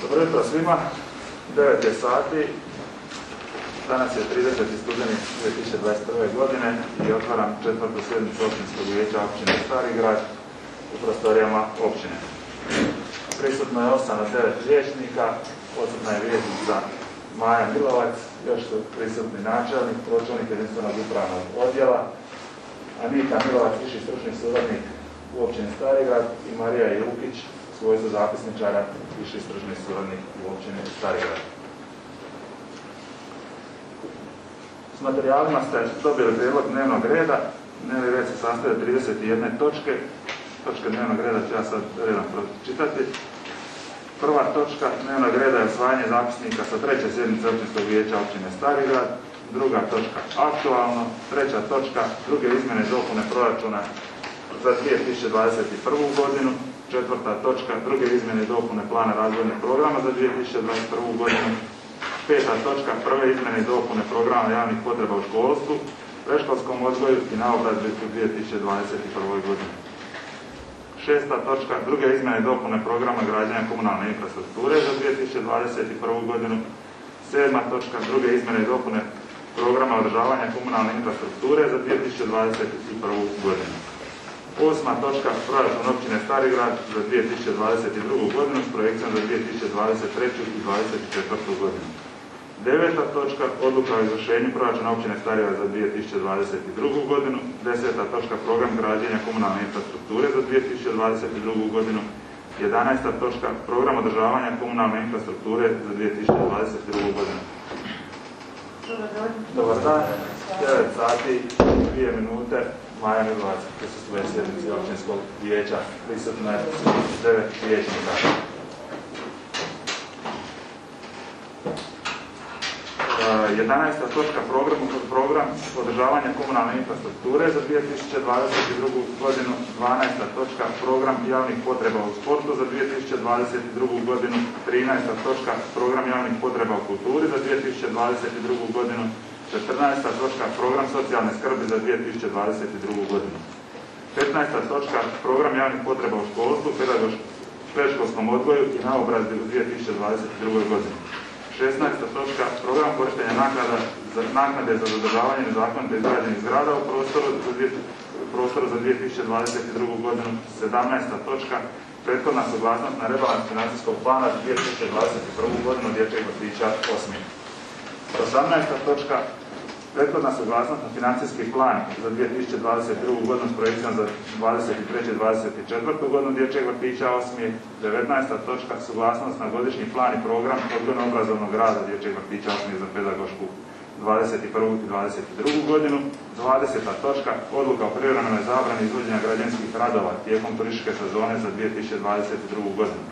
Dobro jutro svima, 9 je sati, danas je 30. studeni 2021. godine i otvaram četvrtu sjednicu općinskog vijeća općine Stari Grad u prostorijama općine. Prisutno je 8 od 9 vijećnika, odsutna je vijećnica Maja Milovac, još su prisutni načelnik, pročelnik jedinstvenog upravnog odjela, Anita Milovac, viši stručni suradnik u općini Stari Grad i Marija Jukić, svojstvo zapisničara, viši stručni suradnik u općini Stari Grad. S materijalima ste dobili prijedlog dnevnog reda. Dnevni red se sastoji od 31 točke. Točke dnevnog reda ću ja sad redom pročitati. Prva točka dnevnog reda je usvajanje zapisnika sa treće sjednice općinskog vijeća općine Stari Grad. Druga točka aktualno. Treća točka druge izmjene i dopune proračuna za 2021. godinu. Četvrta točka druge izmjene i dopune plana razvojnog programa za 2021. godinu. Peta točka prve izmjene i dopune programa javnih potreba u školstvu, predškolskom odgoju i naobrazbi u 2021. godini. Šesta točka druge izmjene i dopune programa građenja komunalne infrastrukture za 2021. godinu. Sedma točka druge izmjene i dopune programa održavanja komunalne infrastrukture za 2021. godinu. Osma točka proračun općine Stari Grad za 2022. godinu s projekcijom za 2023. i 2024. godinu. Deveta točka odluka o izvršenju proračuna općine Stari Grad za 2022. godinu. Deseta točka program građenja komunalne infrastrukture za 2022. godinu. 11. točka program održavanja komunalne infrastrukture za 2022. godinu. Dobar dan, 9 sati, 2 minute. Maja Milovac, prisustvuje sjednici općinskog vijeća, prisutno je 9 vijećnika. 11. točka program održavanja komunalne infrastrukture za 2022. godinu. 12. točka program javnih potreba u sportu za 2022. godinu. 13. točka program javnih potreba u kulturi za 2022. godinu. 14. točka program socijalne skrbi za 2022. godinu. 15. točka program javnih potreba u školstvu, predškolskom odgoju i naobrazbi u 2022. godini. 16. točka program korištenja naknade za zadržavanje nezakonito izgrađenih zgrada u prostoru za 2022. godinu. 17. točka prethodna suglasnost na rebalans financijskog plana za 2021. godinu dječjeg vrtića 8. 18. točka prethodna suglasnost na financijski plan za 2022. godinu s projekcijom za 23. i 24. godinu dječjeg vrtića 8. 19. točka suglasnost na godišnji plan i program odgojno-obrazovnog rada dječjeg vrtića 8. za pedagošku 21. i 22. godinu. 20. točka odluka o privremenoj zabrani izvođenja građevinskih radova tijekom turističke sezone za 2022. godinu.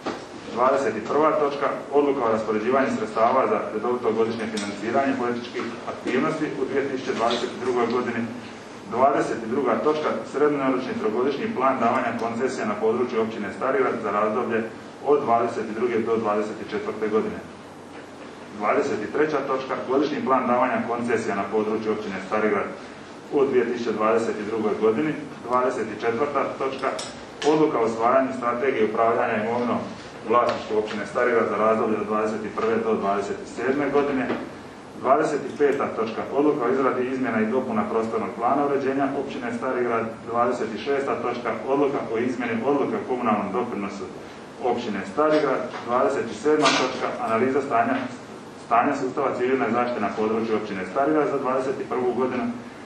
21. točka odluka o raspoređivanju sredstava za redovito godišnje financiranje političkih aktivnosti u 2022. godini. 22. točka srednjoročni trogodišnji plan davanja koncesija na području općine Stari Grad za razdoblje od 22. do 24. godine. 23. točka godišnji plan davanja koncesija na području općine Stari Grad u 2022. godini. 24. točka odluka o usvajanju strategije upravljanja imovinom vlasništvu općine Stari Grad za razdoblje od 21. do 27. godine. 25. točka odluka o izradi izmjena i dopuna prostornog plana uređenja općine Stari Grad. 26. točka odluka o izmjeni odluke o komunalnom doprinosu općine Stari Grad. 27. točka analiza stanja sustava civilne zaštite na području općine Stari Grad za 21. godinu.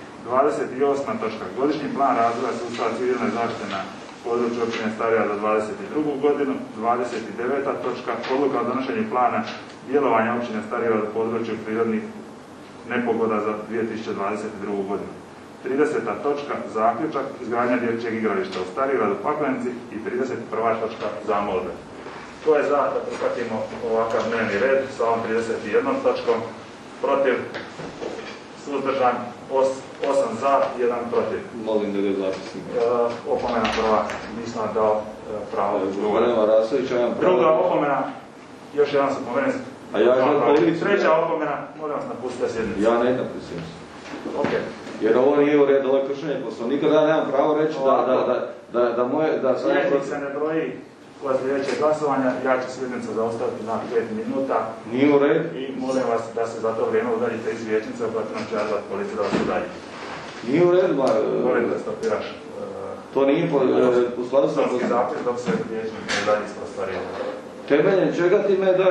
28. točka godišnji plan razvoja sustava civilne zaštite na području općine Stari Grad za 22. godinu. 29. točka odluka o donošenju plana djelovanja općine Stari Grad u području prirodnih nepogoda za 2022. godinu. 30. točka zaključak izgradnja dječjeg igrališta u Stari Gradu Paklenici i 31. točka zamolbe. To je za da prihvatimo ovakav dnevni red sa ovom 31. točkom, protiv, suzdržan, 8 za, 1 protiv. Molim da ga zapisnik. Opomena prva, nisam dao pravo govora. Druga opomena, još jedan se pomene. A ja želim treća opomena, molim vas napustite sjednicu. Ja ne napustim se. Ok. Jer ovo nije u redu, ovo je kršenje poslovnika, da ja nemam pravo reći da moje... Sjednik se ne broji Kod sljedećeg glasovanja ja ću sjednicu zaustaviti na 5 minuta Nije u redu. i molim vas da se za to vrijeme udaljite iz vijećnice, uplaćenom će azvat policiju da vas udalji. Nije u redu, Molim da stopiraš to nije u skladu sa sudski zapis dok se vijećnik ne udalji iz prostorije. temeljem čega ti me